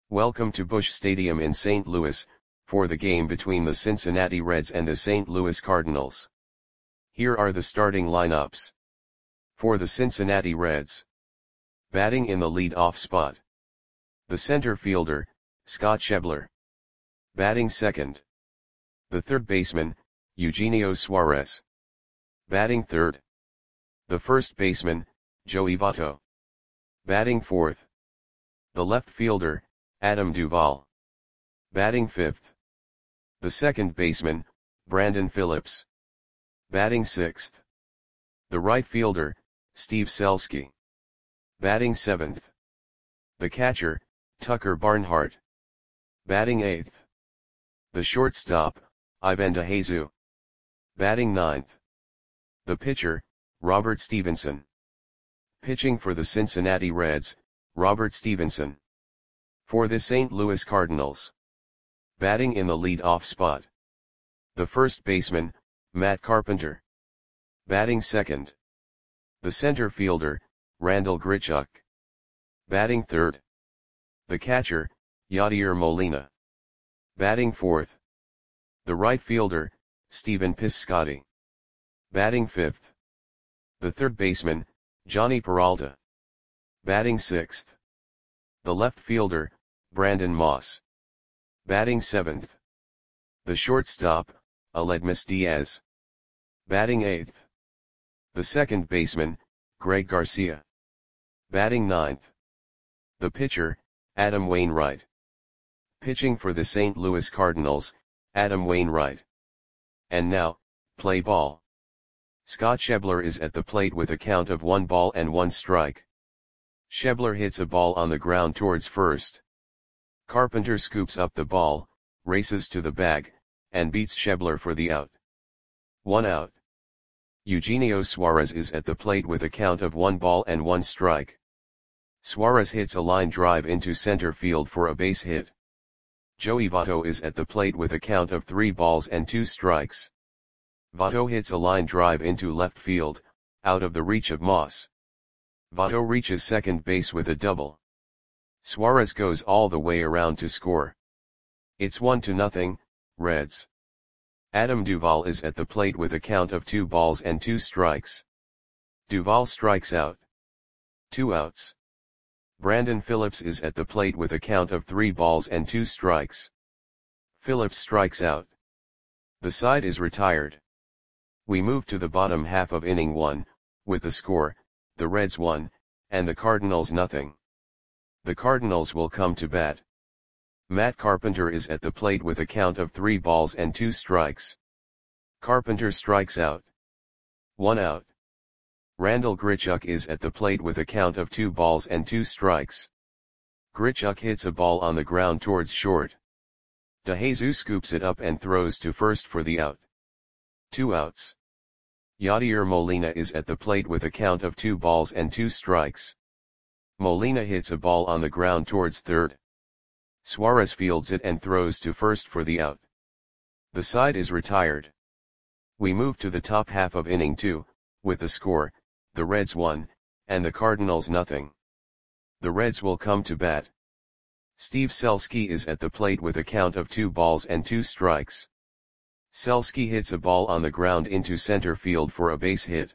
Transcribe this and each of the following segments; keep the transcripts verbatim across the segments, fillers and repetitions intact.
Welcome to Busch Stadium in Saint Louis, for the game between the Cincinnati Reds and the Saint Louis Cardinals. Here are the starting lineups. For the Cincinnati Reds. Batting in the lead-off spot. The center fielder, Scott Schebler. Batting second. The third baseman, Eugenio Suarez. Batting third. The first baseman, Joey Votto. Batting fourth. The left fielder, Adam Duvall. Batting fifth. The second baseman, Brandon Phillips. Batting sixth. The right fielder, Steve Selski. Batting seventh. The catcher, Tucker Barnhart. Batting eighth. The shortstop, Ivan DeJesus. Batting ninth. The pitcher, Robert Stephenson. Pitching for the Cincinnati Reds, Robert Stephenson. For the Saint Louis Cardinals. Batting in the lead-off spot. The first baseman, Matt Carpenter. Batting second. The center fielder, Randal Grichuk. Batting third. The catcher, Yadier Molina. Batting fourth. The right fielder, Stephen Piscotty. Batting fifth. The third baseman, Johnny Peralta. Batting sixth. The left fielder, Brandon Moss. Batting seventh. The shortstop, Aledmus Diaz. Batting eighth. The second baseman, Greg Garcia. Batting ninth. The pitcher, Adam Wainwright. Pitching for the Saint Louis Cardinals, Adam Wainwright. And now, play ball. Scott Schebler is at the plate with a count of one ball and one strike. Schebler hits a ball on the ground towards first. Carpenter scoops up the ball, races to the bag, and beats Schebler for the out. One out. Eugenio Suarez is at the plate with a count of one ball and one strike. Suarez hits a line drive into center field for a base hit. Joey Votto is at the plate with a count of three balls and two strikes. Votto hits a line drive into left field, out of the reach of Moss. Votto reaches second base with a double. Suarez goes all the way around to score. It's one to nothing, Reds. Adam Duvall is at the plate with a count of two balls and two strikes. Duvall strikes out. Two outs. Brandon Phillips is at the plate with a count of three balls and two strikes. Phillips strikes out. The side is retired. We move to the bottom half of inning one, with the score, the Reds one, and the Cardinals nothing. The Cardinals will come to bat. Matt Carpenter is at the plate with a count of three balls and two strikes. Carpenter strikes out. One out. Randal Grichuk is at the plate with a count of two balls and two strikes. Grichuk hits a ball on the ground towards short. DeJesus scoops it up and throws to first for the out. Two outs. Yadier Molina is at the plate with a count of two balls and two strikes. Molina hits a ball on the ground towards third. Suarez fields it and throws to first for the out. The side is retired. We move to the top half of inning two, with the score, the Reds one, and the Cardinals nothing. The Reds will come to bat. Steve Selski is at the plate with a count of two balls and two strikes. Selski hits a ball on the ground into center field for a base hit.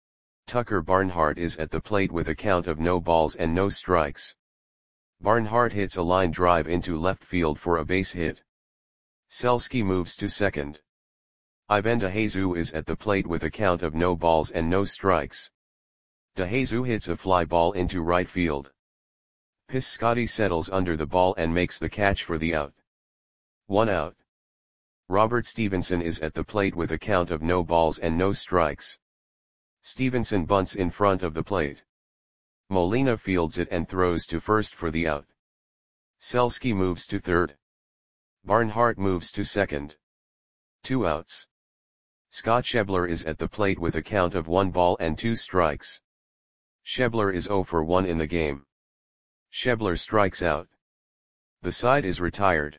Tucker Barnhart is at the plate with a count of no balls and no strikes. Barnhart hits a line drive into left field for a base hit. Selski moves to second. Ivan DeJesus is at the plate with a count of no balls and no strikes. DeJesus hits a fly ball into right field. Piscotty settles under the ball and makes the catch for the out. One out. Robert Stephenson is at the plate with a count of no balls and no strikes. Stephenson bunts in front of the plate. Molina fields it and throws to first for the out. Selski moves to third. Barnhart moves to second. Two outs. Scott Schebler is at the plate with a count of one ball and two strikes. Schebler is zero for one in the game. Schebler strikes out. The side is retired.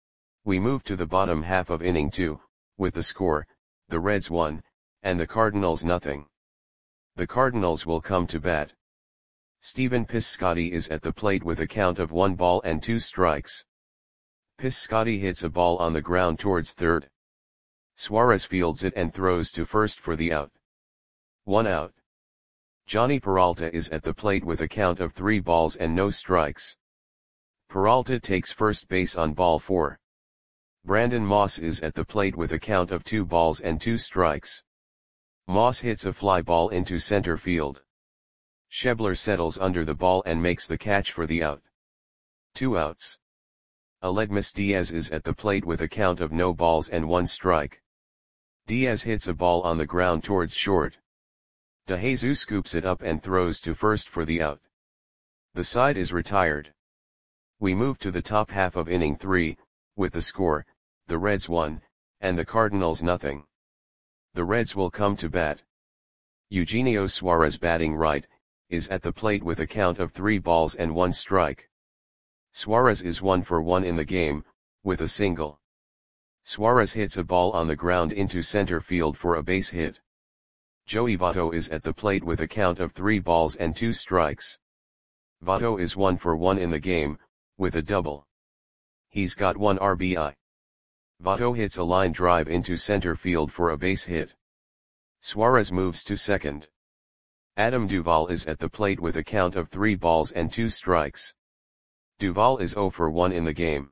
We move to the bottom half of inning two, with the score, the Reds one, and the Cardinals nothing. The Cardinals will come to bat. Steven Piscotty is at the plate with a count of one ball and two strikes. Piscotty hits a ball on the ground towards third. Suarez fields it and throws to first for the out. One out. Johnny Peralta is at the plate with a count of three balls and no strikes. Peralta takes first base on ball four. Brandon Moss is at the plate with a count of two balls and two strikes. Moss hits a fly ball into center field. Schebler settles under the ball and makes the catch for the out. Two outs. Aledmus Diaz is at the plate with a count of no balls and one strike. Diaz hits a ball on the ground towards short. DeJesus scoops it up and throws to first for the out. The side is retired. We move to the top half of inning three, with the score, the Reds one, and the Cardinals nothing. The Reds will come to bat. Eugenio Suarez, batting right, is at the plate with a count of three balls and one strike. Suarez is one for one in the game, with a single. Suarez hits a ball on the ground into center field for a base hit. Joey Votto is at the plate with a count of three balls and two strikes. Votto is one for one in the game, with a double. He's got one R B I. Votto hits a line drive into center field for a base hit. Suarez moves to second. Adam Duvall is at the plate with a count of three balls and two strikes. Duvall is zero for one in the game.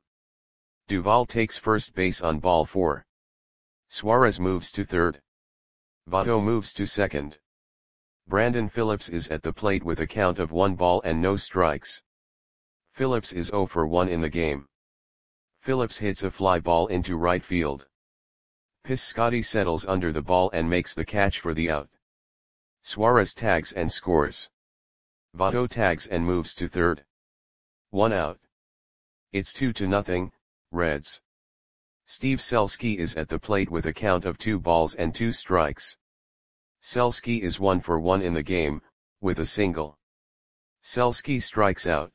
Duvall takes first base on ball four. Suarez moves to third. Votto moves to second. Brandon Phillips is at the plate with a count of one ball and no strikes. Phillips is zero for one in the game. Phillips hits a fly ball into right field. Piscotty settles under the ball and makes the catch for the out. Suarez tags and scores. Votto tags and moves to third. One out. It's two to nothing, Reds. Steve Selski is at the plate with a count of two balls and two strikes. Selski is one for one in the game, with a single. Selski strikes out.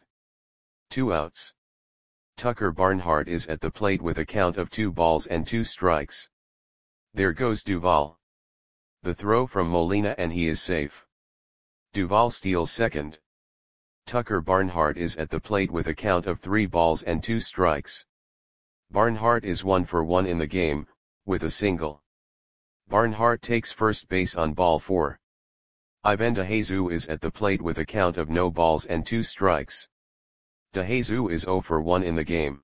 Two outs. Tucker Barnhart is at the plate with a count of two balls and two strikes. There goes Duvall. The throw from Molina and he is safe. Duvall steals second. Tucker Barnhart is at the plate with a count of three balls and two strikes. Barnhart is one for one in the game, with a single. Barnhart takes first base on ball four. Ivan DeJesus is at the plate with a count of no balls and two strikes. DeJesus is zero for one in the game.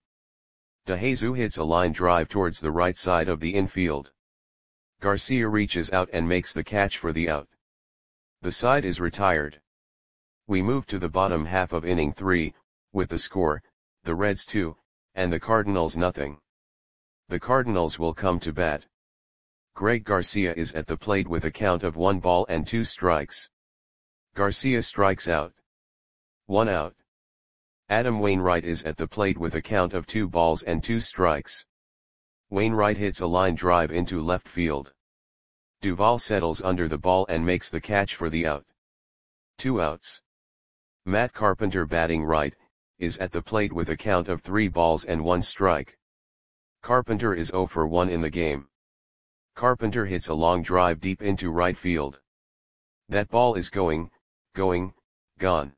DeJesus hits a line drive towards the right side of the infield. Garcia reaches out and makes the catch for the out. The side is retired. We move to the bottom half of inning three, with the score, the Reds two, and the Cardinals nothing. The Cardinals will come to bat. Greg Garcia is at the plate with a count of one ball and two strikes. Garcia strikes out. One out. Adam Wainwright is at the plate with a count of two balls and two strikes. Wainwright hits a line drive into left field. Duvall settles under the ball and makes the catch for the out. Two outs. Matt Carpenter, batting right, is at the plate with a count of three balls and one strike. Carpenter is zero for one in the game. Carpenter hits a long drive deep into right field. That ball is going, going, gone.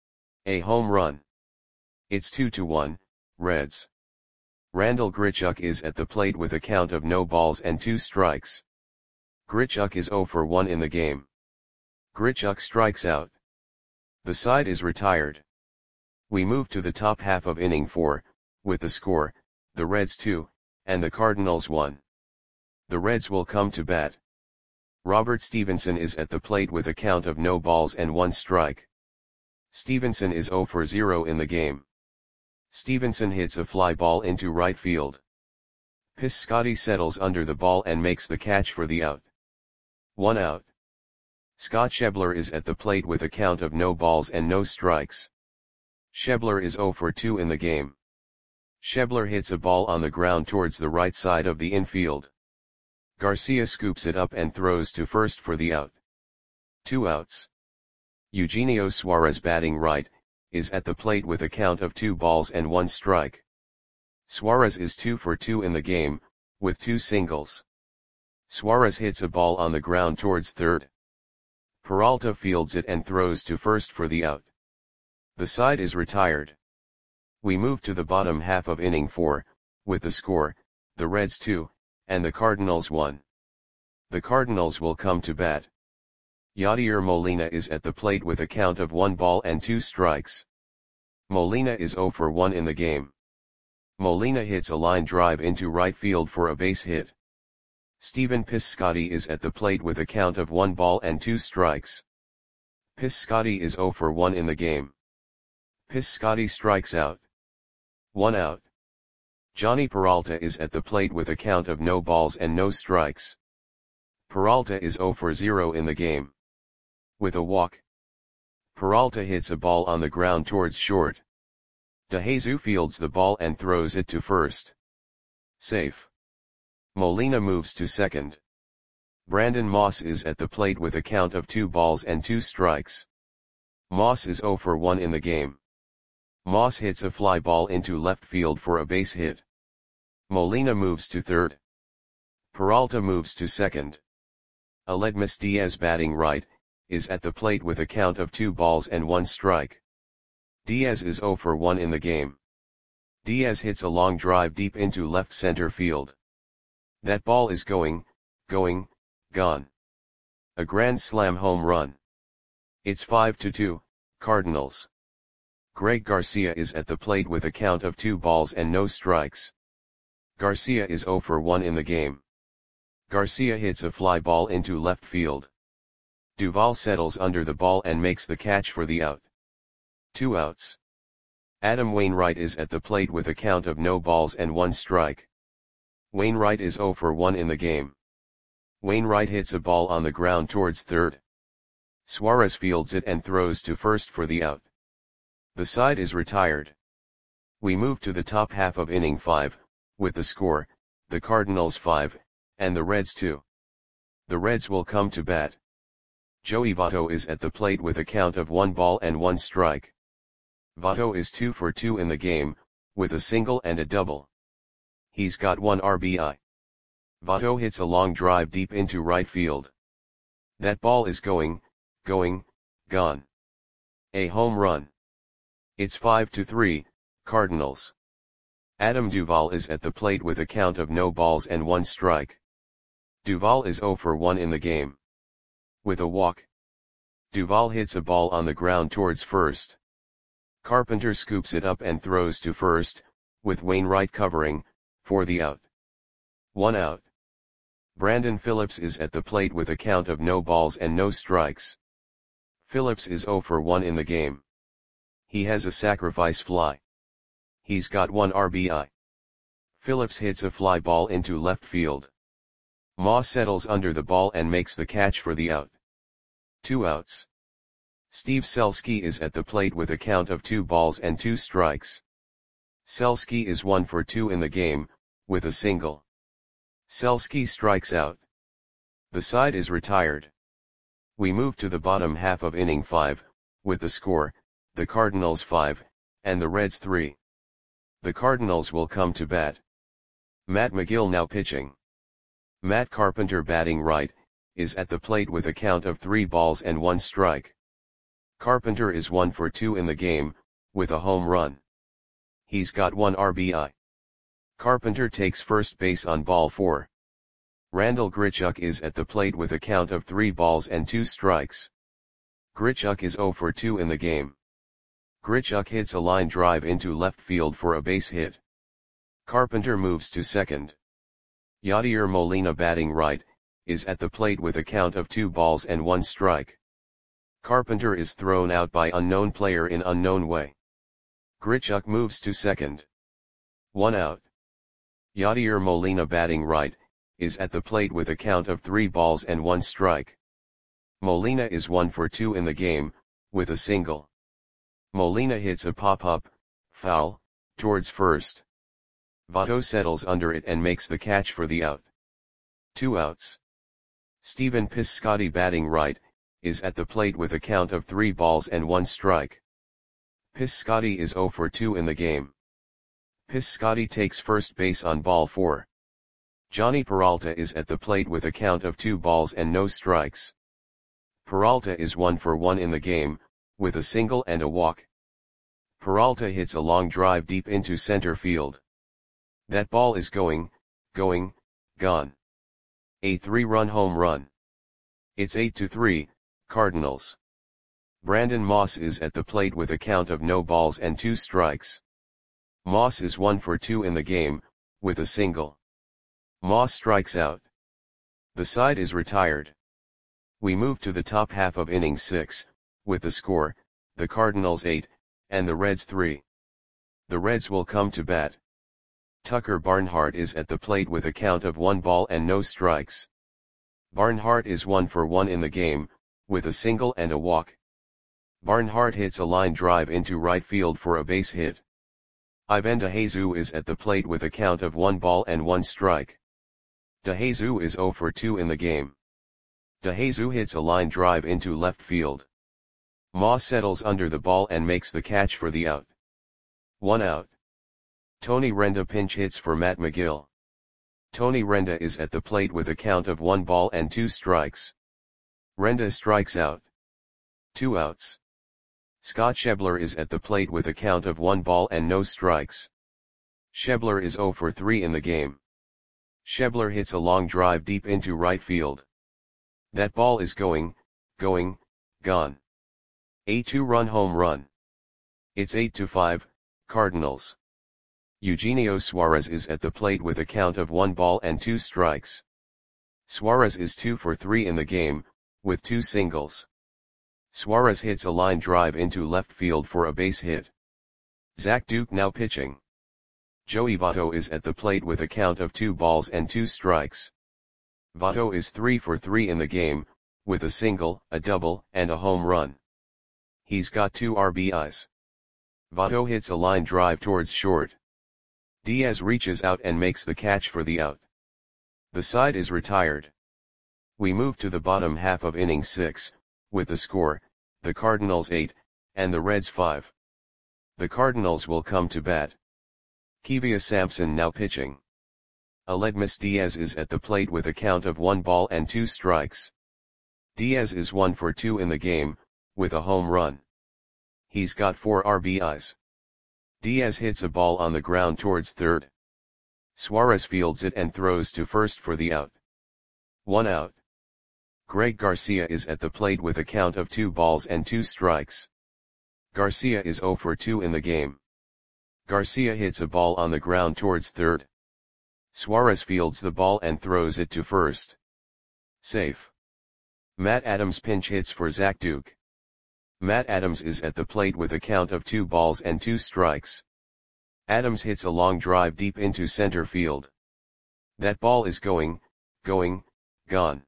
A home run. It's two to one, Reds. Randall Grichuk is at the plate with a count of no balls and two strikes. Grichuk is zero for one in the game. Grichuk strikes out. The side is retired. We move to the top half of inning four, with the score, the Reds two, and the Cardinals one. The Reds will come to bat. Robert Stevenson is at the plate with a count of no balls and one strike. Stevenson is zero for zero in the game. Stevenson hits a fly ball into right field. Piscotty settles under the ball and makes the catch for the out. One out. Scott Schebler is at the plate with a count of no balls and no strikes. Schebler is zero for two in the game. Schebler hits a ball on the ground towards the right side of the infield. Garcia scoops it up and throws to first for the out. Two outs. Eugenio Suarez, batting right, is at the plate with a count of two balls and one strike. Suarez is two for two in the game, with two singles. Suarez hits a ball on the ground towards third. Peralta fields it and throws to first for the out. The side is retired. We move to the bottom half of inning four, with the score, the Reds two, and the Cardinals one. The Cardinals will come to bat. Yadier Molina is at the plate with a count of one ball and two strikes. Molina is zero for one in the game. Molina hits a line drive into right field for a base hit. Stephen Piscotty is at the plate with a count of one ball and two strikes. Piscotty is zero for one in the game. Piscotty strikes out. One out. Johnny Peralta is at the plate with a count of no balls and no strikes. Peralta is zero for zero in the game. With a walk. Peralta hits a ball on the ground towards short. DeJesus fields the ball and throws it to first. Safe. Molina moves to second. Brandon Moss is at the plate with a count of two balls and two strikes. Moss is zero for one in the game. Moss hits a fly ball into left field for a base hit. Molina moves to third. Peralta moves to second. Aledmus Diaz, batting right, is at the plate with a count of two balls and one strike. Diaz is zero for one in the game. Diaz hits a long drive deep into left center field. That ball is going, going, gone. A grand slam home run. It's five to two, Cardinals. Greg Garcia is at the plate with a count of two balls and no strikes. Garcia is zero for one in the game. Garcia hits a fly ball into left field. Duvall settles under the ball and makes the catch for the out. Two outs. Adam Wainwright is at the plate with a count of no balls and one strike. Wainwright is zero for one in the game. Wainwright hits a ball on the ground towards third. Suarez fields it and throws to first for the out. The side is retired. We move to the top half of inning five, with the score, the Cardinals five, and the Reds two. The Reds will come to bat. Joey Votto is at the plate with a count of one ball and one strike. Votto is two for two in the game, with a single and a double. He's got one R B I. Votto hits a long drive deep into right field. That ball is going, going, gone. A home run. It's five to three, Cardinals. Adam Duvall is at the plate with a count of no balls and one strike. Duvall is zero for one in the game. With a walk. Duvall hits a ball on the ground towards first. Carpenter scoops it up and throws to first, with Wainwright covering, for the out. One out. Brandon Phillips is at the plate with a count of no balls and no strikes. Phillips is zero for one in the game. He has a sacrifice fly. He's got one R B I. Phillips hits a fly ball into left field. Moss settles under the ball and makes the catch for the out. Two outs. Steve Selski is at the plate with a count of two balls and two strikes. Selski is one for two in the game, with a single. Selski strikes out. The side is retired. We move to the bottom half of inning five, with the score, the Cardinals five, and the Reds three. The Cardinals will come to bat. Matt McGill now pitching. Matt Carpenter, batting right, is at the plate with a count of three balls and one strike. Carpenter is one for two in the game, with a home run. He's got one R B I. Carpenter takes first base on ball four. Randall Grichuk is at the plate with a count of three balls and two strikes. Grichuk is zero for two in the game. Grichuk hits a line drive into left field for a base hit. Carpenter moves to second. Yadier Molina, batting right, is at the plate with a count of two balls and one strike. Carpenter is thrown out by unknown player in unknown way. Grichuk moves to second. One out. Yadier Molina, batting right, is at the plate with a count of three balls and one strike. Molina is one for two in the game, with a single. Molina hits a pop-up, foul, towards first. Votto settles under it and makes the catch for the out. Two outs. Stephen Piscotty, batting right, is at the plate with a count of three balls and one strike. Piscotty is zero for two in the game. Piscotty takes first base on ball four. Johnny Peralta is at the plate with a count of two balls and no strikes. Peralta is one for one in the game, with a single and a walk. Peralta hits a long drive deep into center field. That ball is going, going, gone. A three-run home run. It's eight to three, Cardinals. Brandon Moss is at the plate with a count of no balls and two strikes. Moss is one for two in the game, with a single. Moss strikes out. The side is retired. We move to the top half of inning six, with the score, the Cardinals eight, and the Reds three. The Reds will come to bat. Tucker Barnhart is at the plate with a count of one ball and no strikes. Barnhart is one for one in the game, with a single and a walk. Barnhart hits a line drive into right field for a base hit. Ivan DeJesus is at the plate with a count of one ball and one strike. DeJesus is zero for two in the game. DeJesus hits a line drive into left field. Moss settles under the ball and makes the catch for the out. One out. Tony Renda pinch hits for Matt McGill. Tony Renda is at the plate with a count of one ball and two strikes. Renda strikes out. Two outs. Scott Schebler is at the plate with a count of one ball and no strikes. Schebler is zero for three in the game. Schebler hits a long drive deep into right field. That ball is going, going, gone. A two-run home run. It's eight to five, Cardinals. Eugenio Suarez is at the plate with a count of one ball and two strikes. Suarez is two for three in the game, with two singles. Suarez hits a line drive into left field for a base hit. Zach Duke now pitching. Joey Votto is at the plate with a count of two balls and two strikes. Votto is three for three in the game, with a single, a double, and a home run. He's got two R B Is. Votto hits a line drive towards short. Diaz reaches out and makes the catch for the out. The side is retired. We move to the bottom half of inning six, with the score, the Cardinals eight, and the Reds five. The Cardinals will come to bat. Kevia Sampson now pitching. Aledmus Diaz is at the plate with a count of one ball and two strikes. Diaz is one for two in the game, with a home run. He's got four R B Is. Diaz hits a ball on the ground towards third. Suarez fields it and throws to first for the out. One out. Greg Garcia is at the plate with a count of two balls and two strikes. Garcia is zero for two in the game. Garcia hits a ball on the ground towards third. Suarez fields the ball and throws it to first. Safe. Matt Adams pinch hits for Zach Duke. Matt Adams is at the plate with a count of two balls and two strikes. Adams hits a long drive deep into center field. That ball is going, going, gone.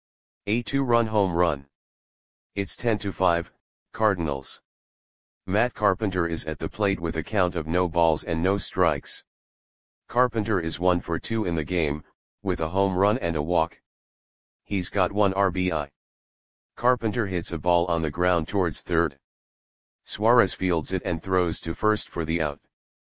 A two-run home run. It's ten to five, Cardinals. Matt Carpenter is at the plate with a count of no balls and no strikes. Carpenter is one for two in the game, with a home run and a walk. He's got one R B I. Carpenter hits a ball on the ground towards third. Suarez fields it and throws to first for the out.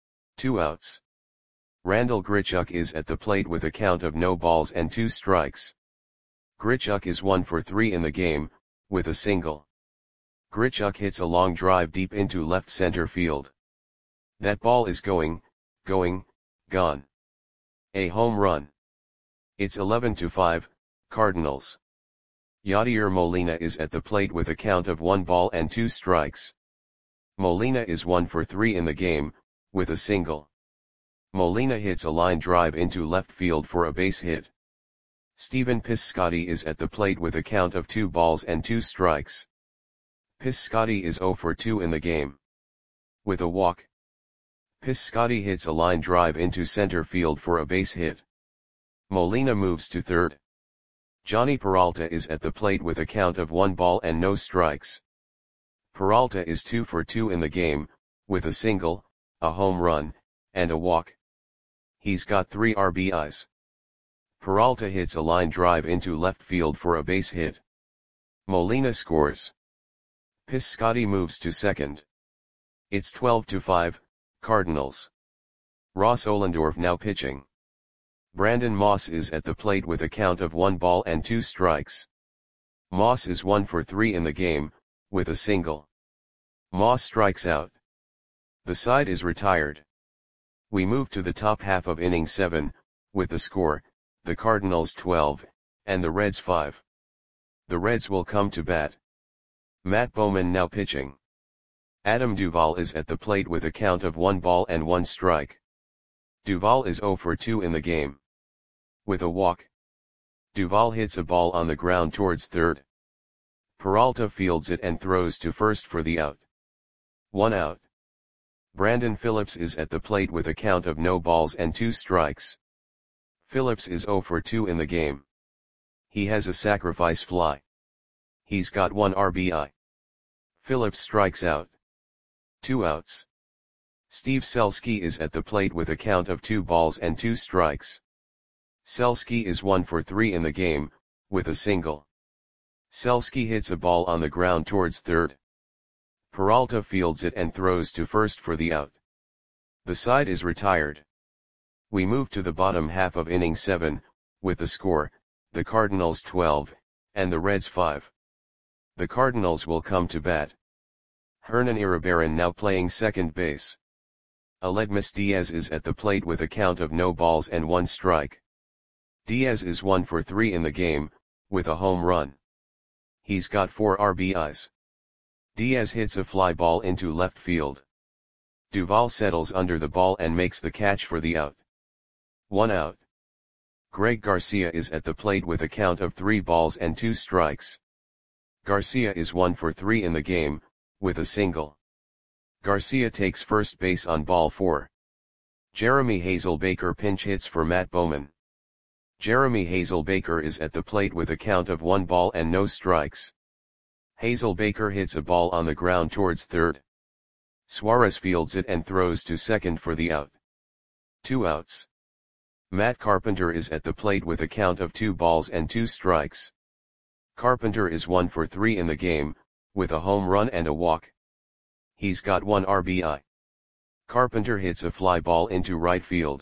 Two outs. Randal Grichuk is at the plate with a count of no balls and two strikes. Grichuk is one for three in the game, with a single. Grichuk hits a long drive deep into left center field. That ball is going, going, gone. A home run. It's eleven to five, Cardinals. Yadier Molina is at the plate with a count of one ball and two strikes. Molina is one for three in the game, with a single. Molina hits a line drive into left field for a base hit. Stephen Piscotty is at the plate with a count of two balls and two strikes. Piscotty is zero for two in the game. With a walk. Piscotty hits a line drive into center field for a base hit. Molina moves to third. Johnny Peralta is at the plate with a count of one ball and no strikes. Peralta is two for two in the game, with a single, a home run, and a walk. He's got three R B Is. Peralta hits a line drive into left field for a base hit. Molina scores. Piscotty moves to second. It's twelve to five, Cardinals. Ross Ohlendorf now pitching. Brandon Moss is at the plate with a count of one ball and two strikes. Moss is one for three in the game, with a single. Moss strikes out. The side is retired. We move to the top half of inning seven, with the score, the Cardinals twelve, and the Reds five. The Reds will come to bat. Matt Bowman now pitching. Adam Duvall is at the plate with a count of one ball and one strike. Duvall is zero for two in the game. With a walk. Duvall hits a ball on the ground towards third. Peralta fields it and throws to first for the out. One out. Brandon Phillips is at the plate with a count of no balls and two strikes. Phillips is zero for two in the game. He has a sacrifice fly. He's got one R B I. Phillips strikes out. Two outs. Steve Selski is at the plate with a count of two balls and two strikes. Selski is one for three in the game, with a single. Selski hits a ball on the ground towards third. Peralta fields it and throws to first for the out. The side is retired. We move to the bottom half of inning seven, with the score, the Cardinals twelve, and the Reds five. The Cardinals will come to bat. Hernan Iribarren now playing second base. Aledmus Diaz is at the plate with a count of no balls and one strike. Diaz is one for three in the game, with a home run. He's got four R B Is. Diaz hits a fly ball into left field. Duvall settles under the ball and makes the catch for the out. One out. Greg Garcia is at the plate with a count of three balls and two strikes. Garcia is one for three in the game, with a single. Garcia takes first base on ball four. Jeremy Hazelbaker pinch hits for Matt Bowman. Jeremy Hazelbaker is at the plate with a count of one ball and no strikes. Hazelbaker hits a ball on the ground towards third. Suarez fields it and throws to second for the out. Two outs. Matt Carpenter is at the plate with a count of two balls and two strikes. Carpenter is one for three in the game, with a home run and a walk. He's got one R B I. Carpenter hits a fly ball into right field.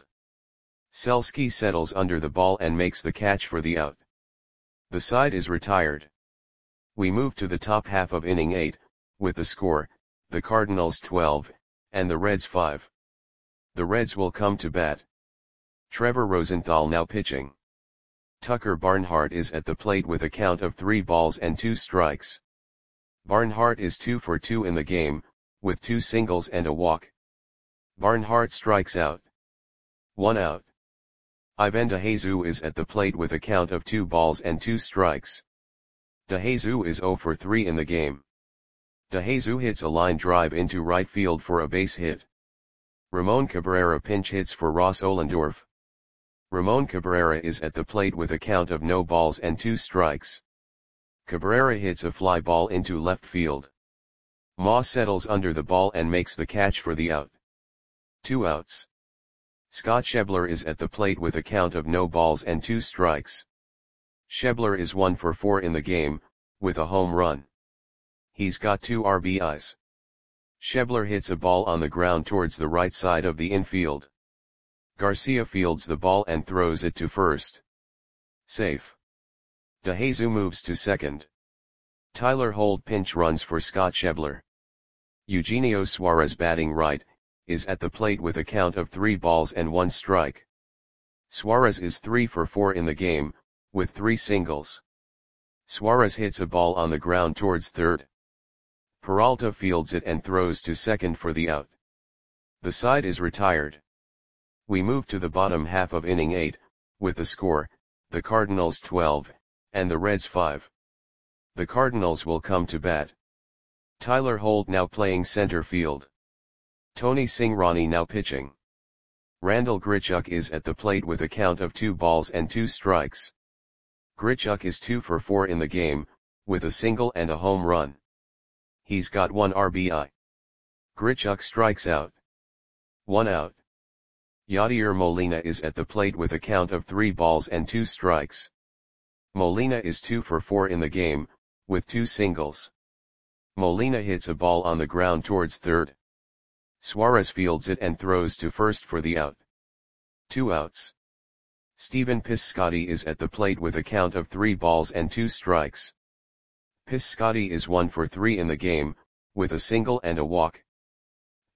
Selski settles under the ball and makes the catch for the out. The side is retired. We move to the top half of inning eight, with the score, the Cardinals twelve, and the Reds five. The Reds will come to bat. Trevor Rosenthal now pitching. Tucker Barnhart is at the plate with a count of three balls and two strikes. Barnhart is two for two in the game, with two singles and a walk. Barnhart strikes out. One out. Ivan DeJesus is at the plate with a count of two balls and two strikes. DeJesus is zero for three in the game. DeJesus hits a line drive into right field for a base hit. Ramon Cabrera pinch hits for Ross Ohlendorf. Ramon Cabrera is at the plate with a count of no balls and two strikes. Cabrera hits a fly ball into left field. Moss settles under the ball and makes the catch for the out. Two outs. Scott Schebler is at the plate with a count of no balls and two strikes. Schebler is one for four in the game, with a home run. He's got two R B Is. Schebler hits a ball on the ground towards the right side of the infield. Garcia fields the ball and throws it to first. Safe. DeJesus moves to second. Tyler Holt pinch runs for Scott Schebler. Eugenio Suarez batting right, is at the plate with a count of three balls and one strike. Suarez is three for four in the game, with three singles. Suarez hits a ball on the ground towards third. Peralta fields it and throws to second for the out. The side is retired. We move to the bottom half of inning eight, with the score, the Cardinals twelve, and the Reds five. The Cardinals will come to bat. Tyler Holt now playing center field. Tony Cingrani now pitching. Randall Grichuk is at the plate with a count of two balls and two strikes. Grichuk is two for four in the game, with a single and a home run. He's got one R B I. Grichuk strikes out. One out. Yadier Molina is at the plate with a count of three balls and two strikes. Molina is two for four in the game, with two singles. Molina hits a ball on the ground towards third. Suarez fields it and throws to first for the out. Two outs. Stephen Piscotty is at the plate with a count of three balls and two strikes. Piscotty is one for three in the game, with a single and a walk.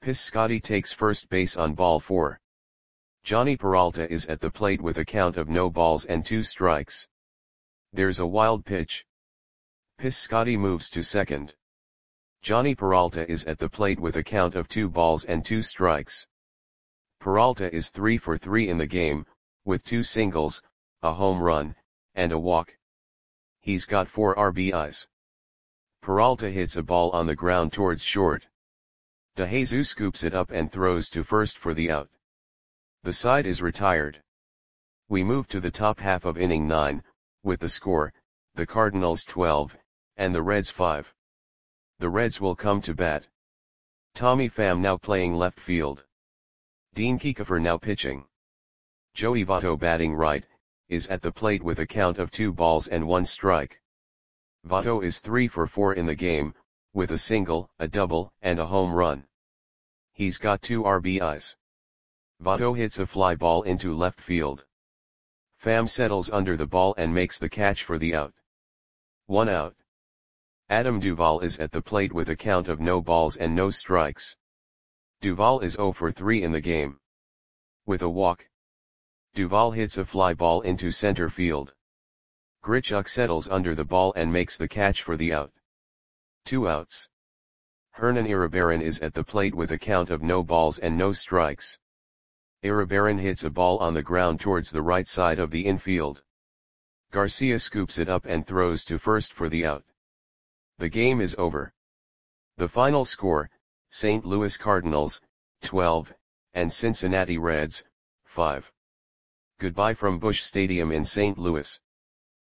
Piscotty takes first base on ball four. Johnny Peralta is at the plate with a count of no balls and two strikes. There's a wild pitch. Piscotty moves to second. Johnny Peralta is at the plate with a count of two balls and two strikes. Peralta is three for three in the game, with two singles, a home run, and a walk. He's got four R B Is. Peralta hits a ball on the ground towards short. DeJesus scoops it up and throws to first for the out. The side is retired. We move to the top half of inning nine, with the score, the Cardinals twelve, and the Reds five. The Reds will come to bat. Tommy Pham now playing left field. Dean Kiefer now pitching. Joey Votto batting right, is at the plate with a count of two balls and one strike. Votto is three for four in the game, with a single, a double, and a home run. He's got two R B Is. Votto hits a fly ball into left field. Pham settles under the ball and makes the catch for the out. One out. Adam Duvall is at the plate with a count of no balls and no strikes. Duvall is zero for three in the game. With a walk. Duvall hits a fly ball into center field. Grichuk settles under the ball and makes the catch for the out. Two outs. Hernan Iribarren is at the plate with a count of no balls and no strikes. Iribarren hits a ball on the ground towards the right side of the infield. Garcia scoops it up and throws to first for the out. The game is over. The final score, Saint Louis Cardinals, twelve, and Cincinnati Reds, five. Goodbye from Busch Stadium in Saint Louis.